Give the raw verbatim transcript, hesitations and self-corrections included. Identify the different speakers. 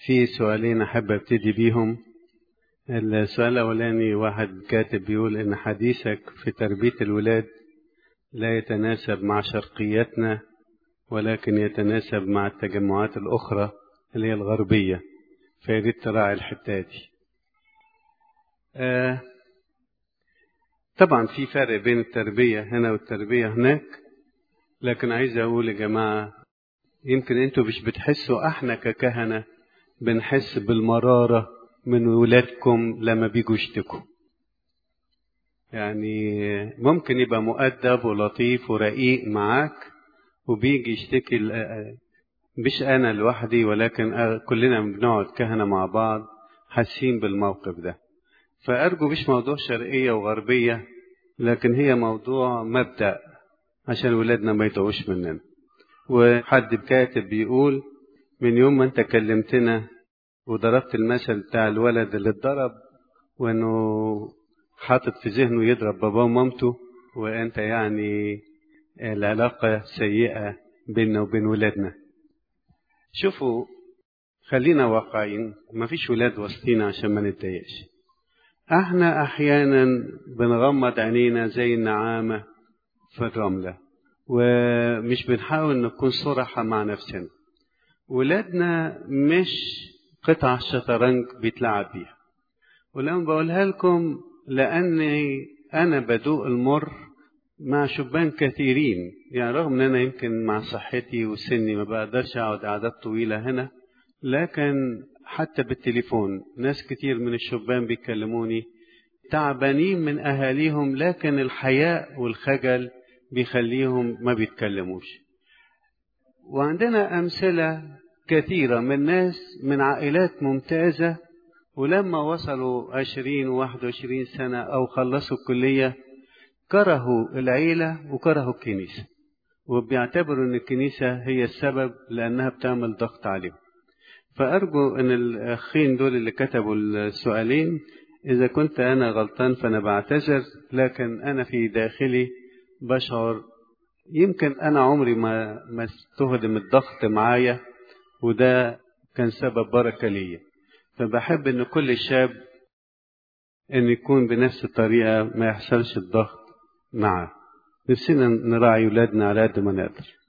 Speaker 1: في سؤالين أحب أبتدي بيهم. السؤال الأولاني واحد كاتب بيقول إن حديثك في تربية الولاد لا يتناسب مع شرقيتنا ولكن يتناسب مع التجمعات الأخرى اللي هي الغربية، فياريت تراعي الحتة دي. آه طبعا في فرق بين التربية هنا والتربية هناك، لكن عايز أقول يا جماعة يمكن أنتوا مش بتحسوا، احنا ككهنة بنحس بالمرارة من ولادكم لما بيجوا يشتكوا. يعني ممكن يبقى مؤدب ولطيف ورقيق معاك وبيجي يشتكي، مش أنا لوحدي ولكن كلنا بنقعد كهنة مع بعض حاسين بالموقف ده. فأرجو مش موضوع شرقية وغربية، لكن هي موضوع مبدأ عشان ولادنا ما يتوهوش مننا. وحد كاتب بيقول من يوم ما انت كلمتنا وضربت المثل بتاع الولد اللي اتضرب وانه حاطط في ذهنه يضرب باباه ومامته، وانت يعني العلاقة سيئة بيننا وبين ولادنا. شوفوا خلينا واقعين، ما فيش ولاد وسطينا عشان ما نتضايقش. احنا احيانا بنغمض عينينا زي النعامة في الرملة ومش بنحاول نكون صراحة مع نفسنا. ولادنا مش قطع شطرنج بيتلعب بيها، ولما بقولها لكم لأني أنا بدوق المر مع شبان كثيرين، يعني رغم أن أنا يمكن مع صحتي وسني ما بقدرش أقعد قعدات طويلة هنا، لكن حتى بالتليفون ناس كتير من الشبان بيكلموني تعبانين من أهاليهم، لكن الحياء والخجل بيخليهم ما بيتكلموش. وعندنا أمثلة كثيرة من ناس من عائلات ممتازة ولما وصلوا عشرين وواحد وعشرين سنة أو خلصوا الكلية كرهوا العيلة وكرهوا الكنيسة، وبيعتبروا أن الكنيسة هي السبب لأنها بتعمل ضغط عليهم. فأرجو أن الأخين دول اللي كتبوا السؤالين إذا كنت أنا غلطان فأنا بعتذر، لكن أنا في داخلي بشعر يمكن أنا عمري ما ما استخدم الضغط معايا، وده كان سبب بركة لي. فبحب أن كل شاب أن يكون بنفس الطريقة، ما يحصلش الضغط معه. نفسنا نراعي ولادنا على قد ما نقدر.